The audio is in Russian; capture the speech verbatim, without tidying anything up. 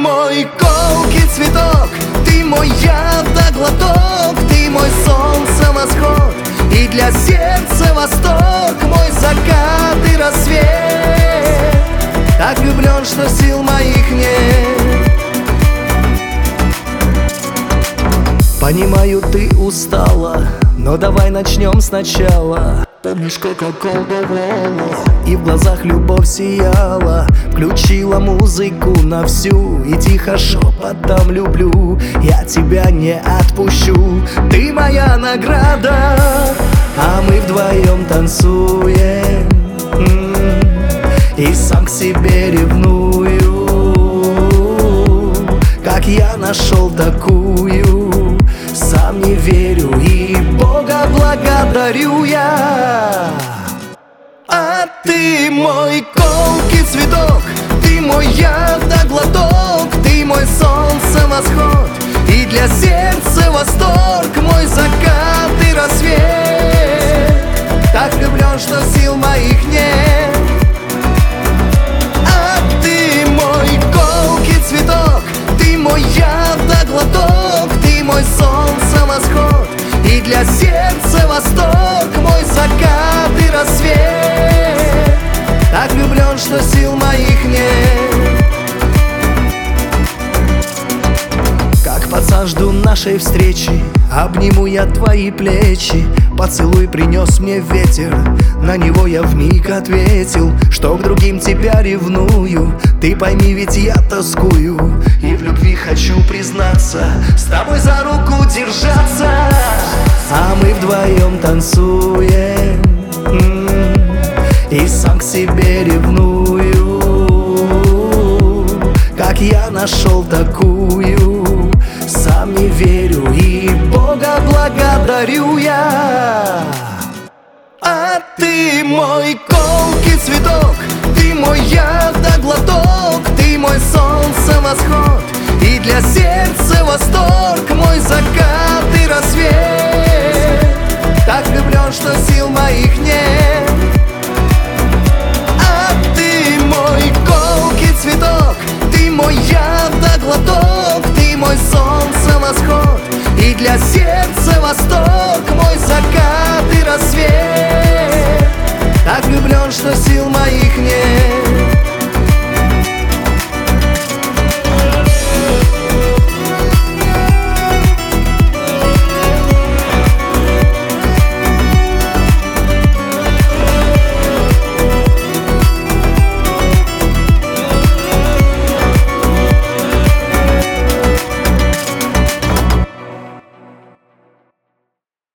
мой колкий цветок, ты мой яд да глоток, ты мой солнце восход и для сердца восток, мой закат и рассвет. Так влюблен, что сил моих нет. Понимаю, ты устала, но давай начнем сначала. Помнишь, как околдовала, и в глазах любовь сияла. Включила музыку на всю и тихо шепотом люблю. Я тебя не отпущу, ты моя награда. А мы вдвоем танцуем, и сам к себе ревную. Как я нашел такую, сам не верю и Бога благодарю я. А ты мой колкий цветок, ты мой яд да глоток, ты мой солнце восход и для сердца восторг, мой закат и рассвет. Так влюблен, что сил моих нет. А ты мой колкий цветок, ты мой яд да глоток, ты мой солнце восход и для сердца восторг, мой закат и рассвет. Так влюблен, что сил моих нет. Как пацан жду нашей встречи, обниму я твои плечи. Поцелуй принес мне ветер, на него я вмиг ответил, что к другим тебя ревную. Ты пойми, ведь я тоскую и в любви хочу признаться, с тобой за руку держаться. А мы вдвоем танцуем, и сам к себе ревную. Как я нашел такую, сам не верю и Бога благодарю я. А ты мой колкий цветок,